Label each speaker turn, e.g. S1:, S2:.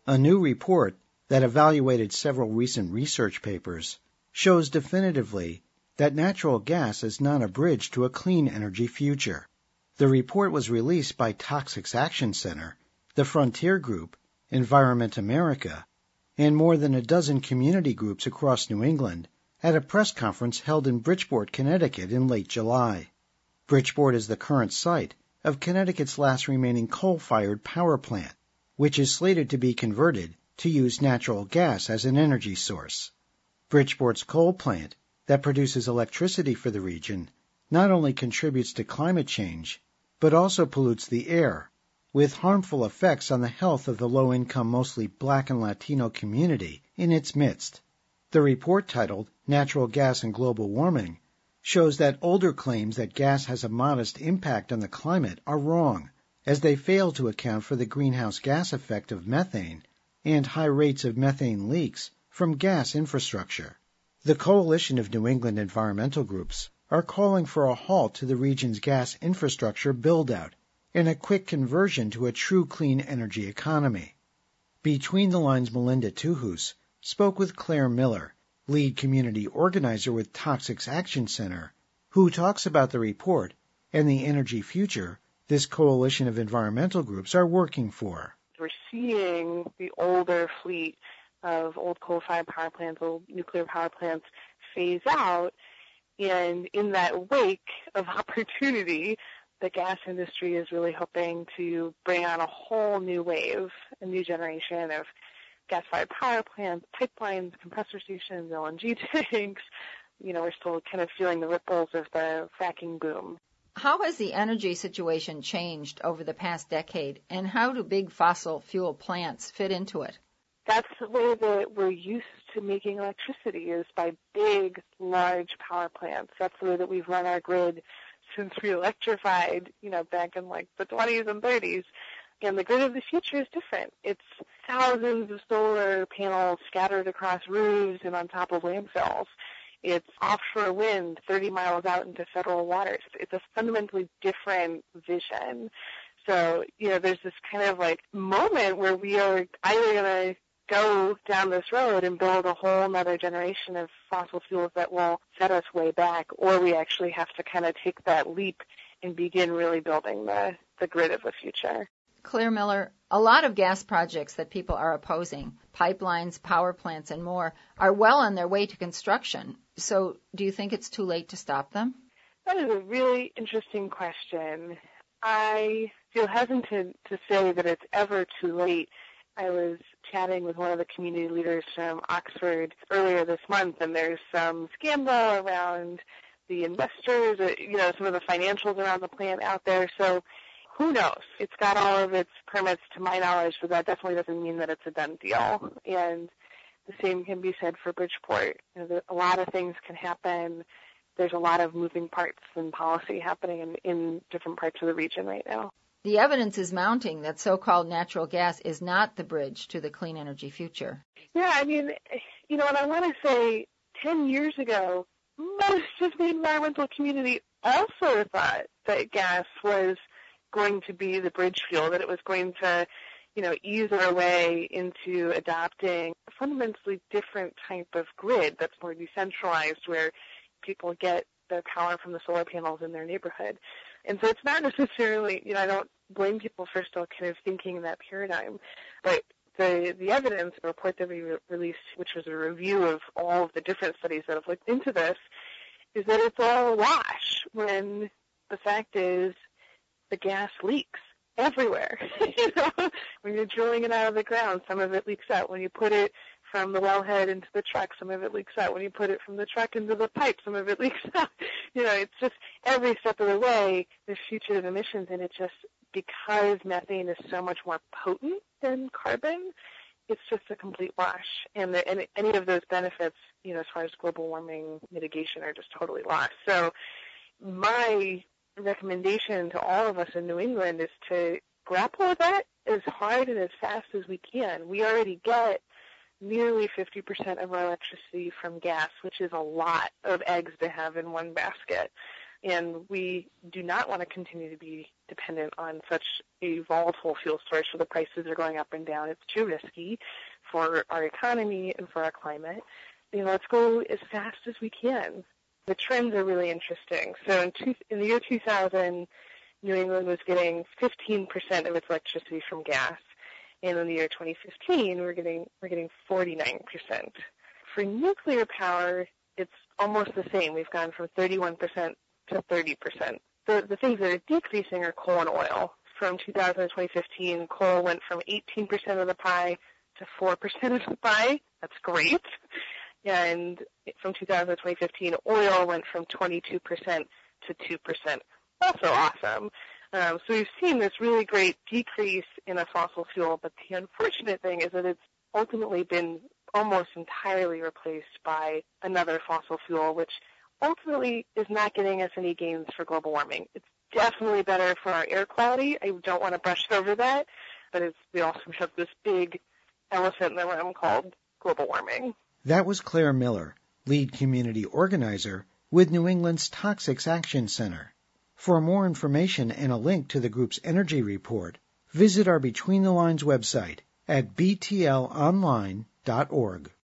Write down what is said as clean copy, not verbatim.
S1: A new report that evaluated several recent research papers shows definitively that natural gas is not a bridge to a clean energy future. The report was released by Toxics Action Center, the Frontier Group, Environment America, and more than a dozen community groups across New England at a press conference held in Bridgeport, Connecticut in late July. Bridgeport is the current site of Connecticut's last remaining coal-fired power plant, which is slated to be converted to use natural gas as an energy source. Bridgeport's coal plant, that produces electricity for the region, not only contributes to climate change, but also pollutes the air, with harmful effects on the health of the low-income, mostly Black and Latino community in its midst. The report, titled Natural Gas and Global Warming, shows that older claims that gas has a modest impact on the climate are wrong, as they fail to account for the greenhouse gas effect of methane and high rates of methane leaks from gas infrastructure. The Coalition of New England environmental groups are calling for a halt to the region's gas infrastructure build-out and a quick conversion to a true clean energy economy. Between the Lines' Melinda Tuhus spoke with Claire Miller, lead community organizer with Toxics Action Center, who talks about the report and the energy future this coalition of environmental groups are working for.
S2: We're seeing the older fleet of old coal-fired power plants, old nuclear power plants phase out, and in that wake of opportunity, the gas industry is really hoping to bring on a whole new wave, a new generation of gas-fired power plants, pipelines, compressor stations, LNG tanks. We're still kind of feeling the ripples of the fracking boom.
S3: How has the energy situation changed over the past decade, and how do big fossil fuel plants fit into it?
S2: That's the way that we're used to making electricity, is by big, large power plants. That's the way that we've run our grid since we electrified, back in like the 20s and 30s. And the grid of the future is different. It's thousands of solar panels scattered across roofs and on top of landfills. It's offshore wind 30 miles out into federal waters. It's a fundamentally different vision. So, there's this kind of like moment where we are either going to go down this road and build a whole other generation of fossil fuels that will set us way back, or we actually have to kind of take that leap and begin really building the grid of the future.
S3: Claire Miller, a lot of gas projects that people are opposing, pipelines, power plants, and more, are well on their way to construction. So do you think it's too late to stop them?
S2: That is a really interesting question. I feel hesitant to say that it's ever too late. I was chatting with one of the community leaders from Oxford earlier this month, and there's some scandal around the investors, some of the financials around the plant out there. So who knows? It's got all of its permits to my knowledge, but that definitely doesn't mean that it's a done deal. And the same can be said for Bridgeport. A lot of things can happen. There's a lot of moving parts and policy happening in different parts of the region right now.
S3: The evidence is mounting that so-called natural gas is not the bridge to the clean energy future.
S2: Yeah, and I want to say 10 years ago, most of the environmental community also thought that gas was going to be the bridge fuel, that it was going to, ease our way into adopting a fundamentally different type of grid that's more decentralized, where people get their power from the solar panels in their neighborhood. And so it's not necessarily, I don't blame people for still kind of thinking in that paradigm, but the evidence, the report that we released, which was a review of all of the different studies that have looked into this, is that it's all a wash, when the fact is the gas leaks everywhere. When you're drilling it out of the ground, some of it leaks out. When you put it from the wellhead into the truck, some of it leaks out. When you put it from the truck into the pipe, some of it leaks out. It's just every step of the way, there's fugitive emissions, and it's just because methane is so much more potent than carbon, it's just a complete wash. And any of those benefits, as far as global warming mitigation, are just totally lost. So my recommendation to all of us in New England is to grapple with that as hard and as fast as we can. We already get nearly 50% of our electricity from gas, which is a lot of eggs to have in one basket. And we do not want to continue to be dependent on such a volatile fuel source where the prices are going up and down. It's too risky for our economy and for our climate. Let's go as fast as we can. The trends are really interesting. So in the year 2000, New England was getting 15% of its electricity from gas. And in the year 2015, we're getting 49%. For nuclear power, it's almost the same. We've gone from 31% to 30%. The things that are decreasing are coal and oil. From 2000 to 2015, coal went from 18% of the pie to 4% of the pie. That's great. And from 2000 to 2015, oil went from 22% to 2%. Also awesome. So we've seen this really great decrease in a fossil fuel, but the unfortunate thing is that it's ultimately been almost entirely replaced by another fossil fuel, which ultimately is not getting us any gains for global warming. It's definitely better for our air quality. I don't want to brush over that, but we also have this big elephant in the room called global warming.
S1: That was Claire Miller, lead community organizer with New England's Toxics Action Center. For more information and a link to the group's energy report, visit our Between the Lines website at btlonline.org.